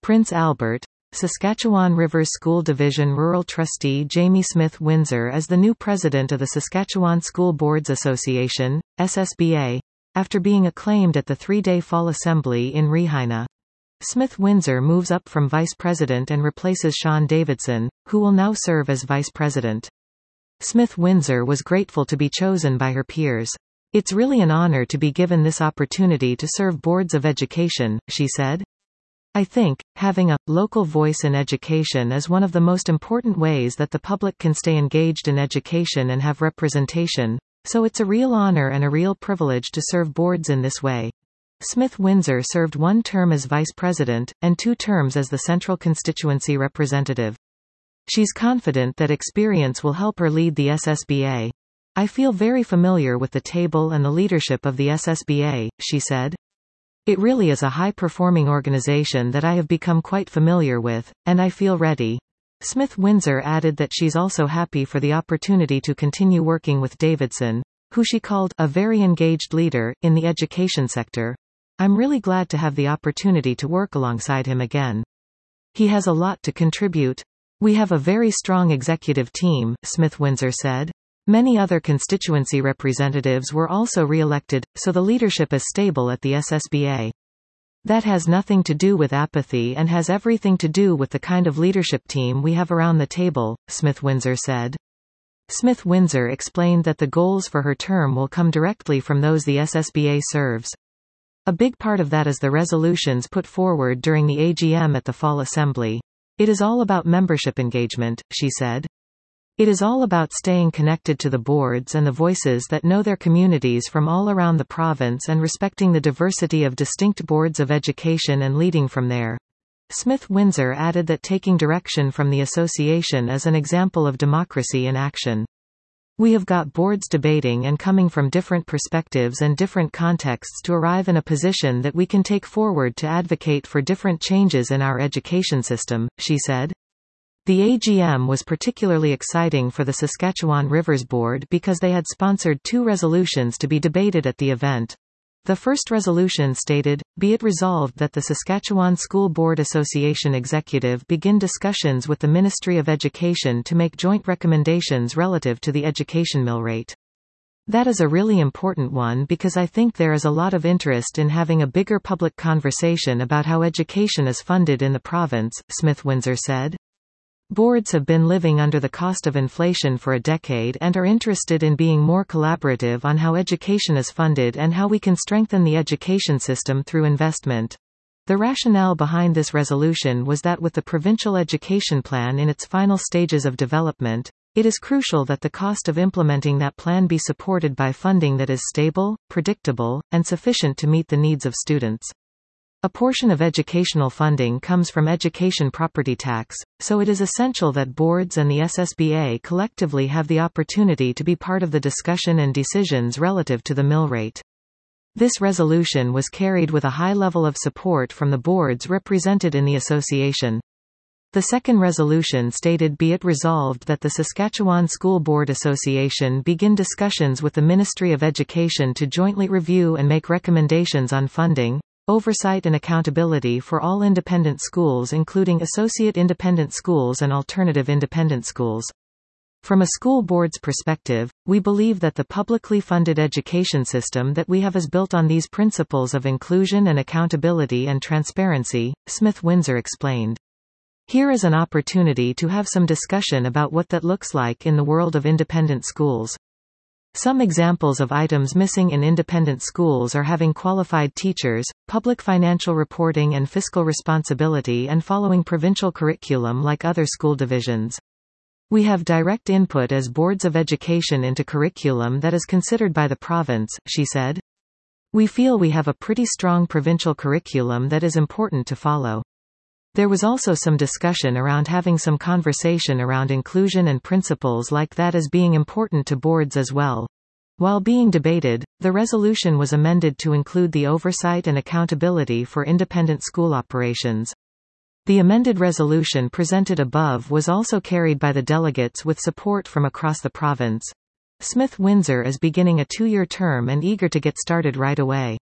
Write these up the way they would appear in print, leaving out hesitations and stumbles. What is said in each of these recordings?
Prince Albert. Saskatchewan Rivers School Division Rural Trustee Jamie Smith Windsor as the new president of the Saskatchewan School Boards Association, SSBA, after being acclaimed at the three-day Fall Assembly in Regina. Smith Windsor moves up from vice president and replaces Sean Davidson, who will now serve as vice president. Smith Windsor was grateful to be chosen by her peers. "It's really an honor to be given this opportunity to serve boards of education," she said. "I think, having a local voice in education is one of the most important ways that the public can stay engaged in education and have representation, so it's a real honor and a real privilege to serve boards in this way." Smith Windsor served one term as vice president, and 2 terms as the Central Constituency representative. She's confident that experience will help her lead the SSBA. "I feel very familiar with the table and the leadership of the SSBA," she said. "It really is a high-performing organization that I have become quite familiar with, and I feel ready." Smith Windsor added that she's also happy for the opportunity to continue working with Davidson, who she called a very engaged leader in the education sector. "I'm really glad to have the opportunity to work alongside him again. He has a lot to contribute. We have a very strong executive team," Smith Windsor said. Many other constituency representatives were also re-elected, so the leadership is stable at the SSBA. "That has nothing to do with apathy and has everything to do with the kind of leadership team we have around the table," Smith Windsor said. Smith Windsor explained that the goals for her term will come directly from those the SSBA serves. "A big part of that is the resolutions put forward during the AGM at the Fall Assembly. It is all about membership engagement," she said. "It is all about staying connected to the boards and the voices that know their communities from all around the province and respecting the diversity of distinct boards of education and leading from there." Smith Windsor added that taking direction from the association is an example of democracy in action. "We have got boards debating and coming from different perspectives and different contexts to arrive in a position that we can take forward to advocate for different changes in our education system," she said. The AGM was particularly exciting for the Saskatchewan Rivers Board because they had sponsored 2 resolutions to be debated at the event. The first resolution stated, "Be it resolved that the Saskatchewan School Board Association Executive begin discussions with the Ministry of Education to make joint recommendations relative to the education mill rate." That is a really important one because I think there is a lot of interest in having a bigger public conversation about how education is funded in the province, Smith Windsor said. Boards have been living under the cost of inflation for a decade and are interested in being more collaborative on how education is funded and how we can strengthen the education system through investment. The rationale behind this resolution was that with the provincial education plan in its final stages of development, it is crucial that the cost of implementing that plan be supported by funding that is stable, predictable, and sufficient to meet the needs of students. A portion of educational funding comes from education property tax, so it is essential that boards and the SSBA collectively have the opportunity to be part of the discussion and decisions relative to the mill rate. This resolution was carried with a high level of support from the boards represented in the association. The second resolution stated, "Be it resolved that the Saskatchewan School Board Association begin discussions with the Ministry of Education to jointly review and make recommendations on funding, oversight and accountability for all independent schools including associate independent schools and alternative independent schools." From a school board's perspective, we believe that the publicly funded education system that we have is built on these principles of inclusion and accountability and transparency, Smith Windsor explained. Here is an opportunity to have some discussion about what that looks like in the world of independent schools. Some examples of items missing in independent schools are having qualified teachers, public financial reporting and fiscal responsibility, and following provincial curriculum like other school divisions. We have direct input as boards of education into curriculum that is considered by the province, she said. We feel we have a pretty strong provincial curriculum that is important to follow. There was also some discussion around having some conversation around inclusion and principles like that as being important to boards as well. While being debated, the resolution was amended to include the oversight and accountability for independent school operations. The amended resolution presented above was also carried by the delegates with support from across the province. Smith Windsor is beginning a 2-year term and eager to get started right away.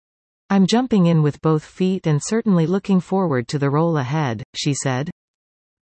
"I'm jumping in with both feet and certainly looking forward to the role ahead," she said.